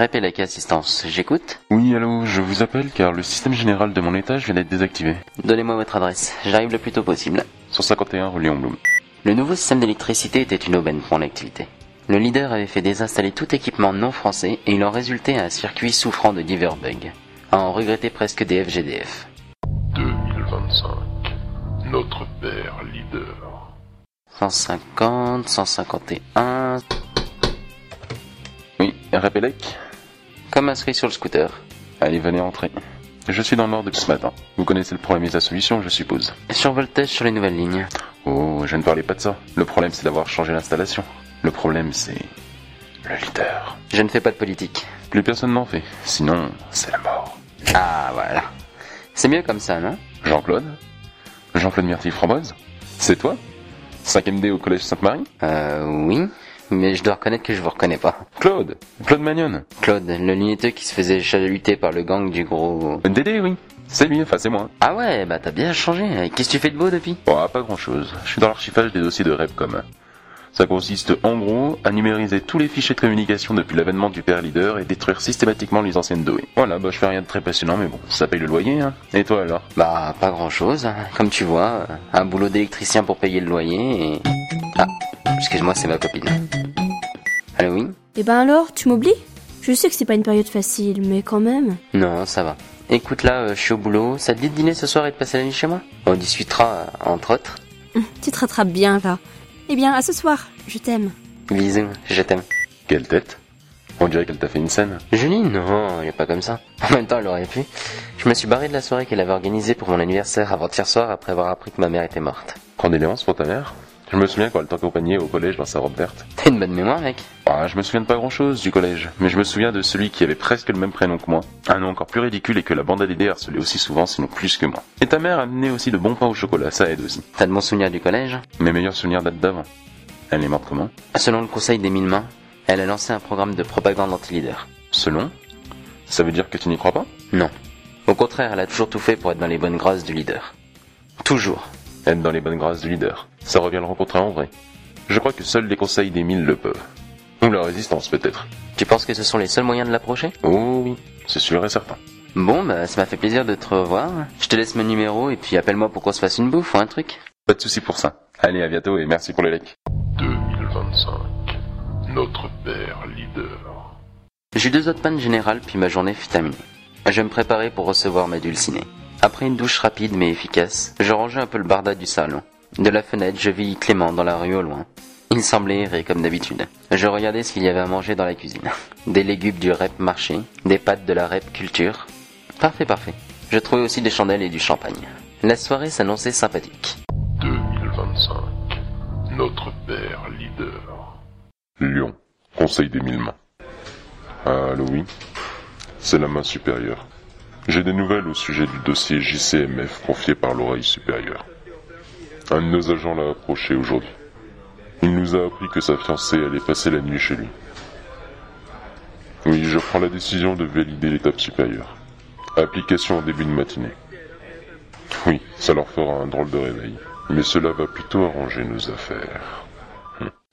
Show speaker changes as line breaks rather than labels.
Repelec Assistance, j'écoute.
Oui, allô, je vous appelle car le système général de mon étage vient d'être désactivé.
Donnez-moi votre adresse, j'arrive le plus tôt possible.
151 rue Léon Blum.
Le nouveau système d'électricité était une aubaine pour l'activité. Le leader avait fait désinstaller tout équipement non français et il en résultait un circuit souffrant de divers bugs, à en regretter presque des FGDF.
2025. Notre père leader.
150, 151...
Oui, Repelec.
Comme inscrit sur le scooter.
Allez, venez entrer. Je suis dans le nord depuis ce matin. Vous connaissez le problème et sa solution, je suppose.
Survoltage sur les nouvelles lignes.
Oh, je ne parlais pas de ça. Le problème, c'est d'avoir changé l'installation. Le problème, c'est... le leader.
Je ne fais pas de politique.
Plus personne n'en fait. Sinon, c'est la mort.
Ah, voilà. C'est mieux comme ça, non?
Jean-Claude Myrtille-Framboise? C'est toi? 5ème D au collège Sainte-Marie?
Oui. Mais je dois reconnaître que je vous reconnais pas.
Claude Magnon.
Claude, le lunetteux qui se faisait chaluter par le gang du gros...
Dédé, oui. C'est lui, enfin c'est moi.
Ah ouais, bah t'as bien changé. Qu'est-ce que tu fais de beau depuis?
Bon, pas grand-chose. Je suis dans l'archivage des dossiers de Repcom. Ça consiste en gros à numériser tous les fichiers de communication depuis l'avènement du père leader et détruire systématiquement les anciennes données. Voilà, bah je fais rien de très passionnant mais bon, ça paye le loyer, hein. Et toi alors?
Bah pas grand-chose. Comme tu vois, un boulot d'électricien pour payer le loyer et... Ah, excuse-moi, c'est ma copine. Allô, oui?
Eh ben alors, tu m'oublies? Je sais que c'est pas une période facile, mais quand même.
Non, ça va. Écoute là, je suis au boulot. Ça te dit de dîner ce soir et de passer la nuit chez moi? On discutera, entre autres.
Tu te rattrapes bien, là. Eh bien, à ce soir. Je t'aime.
Bisous, je t'aime.
Quelle tête? On dirait qu'elle t'a fait une scène.
Julie? Non, elle est pas comme ça. En même temps, elle aurait pu. Je me suis barré de la soirée qu'elle avait organisée pour mon anniversaire avant-hier soir après avoir appris que ma mère était morte.
Condoléances pour ta mère? Je me souviens quand elle t'accompagnait au collège dans sa robe verte.
T'as une bonne mémoire, mec.
Ah, je me souviens de pas grand-chose du collège, mais je me souviens de celui qui avait presque le même prénom que moi. Un nom encore plus ridicule et que la bande à Dédé harcelait aussi souvent, sinon plus que moi. Et ta mère amenait aussi de bons pains au chocolat, ça aide aussi.
T'as de bons souvenirs du collège?
Mes meilleurs souvenirs datent d'avant. Elle est morte comment?
Selon le conseil des 1000 mains, elle a lancé un programme de propagande anti-leader.
Selon? Ça veut dire que tu n'y crois pas?
Non. Au contraire, elle a toujours tout fait pour être dans les bonnes grâces du leader. Toujours.
Être dans les bonnes grâces du leader. Ça revient à le rencontrer en vrai. Je crois que seuls les conseils des 1000 le peuvent. Ou la résistance peut-être.
Tu penses que ce sont les seuls moyens de l'approcher?
Oh oui, c'est sûr et certain.
Bon, bah ça m'a fait plaisir de te revoir. Je te laisse mon numéro et puis appelle-moi pour qu'on se fasse une bouffe ou un truc.
Pas de soucis pour ça. Allez, à bientôt et merci pour le like.
2025. Notre père leader.
J'ai eu 2 autres pannes générales puis ma journée fut terminée. Je vais me préparer pour recevoir ma dulcinée. Après une douche rapide mais efficace, je rangeais un peu le barda du salon. De la fenêtre, je vis Clément dans la rue au loin. Il semblait errer comme d'habitude. Je regardais ce qu'il y avait à manger dans la cuisine. Des légumes du Rep Marché, des pâtes de la Rep Culture. Parfait. Je trouvais aussi des chandelles et du champagne. La soirée s'annonçait sympathique.
2025. Notre père leader.
Lyon, conseil des 1000 mains. Allô, oui. C'est la main supérieure. J'ai des nouvelles au sujet du dossier JCMF confié par l'oreille supérieure. Un de nos agents l'a approché aujourd'hui. Il nous a appris que sa fiancée allait passer la nuit chez lui. Oui, je prends la décision de valider l'étape supérieure. Application en début de matinée. Oui, ça leur fera un drôle de réveil. Mais cela va plutôt arranger nos affaires.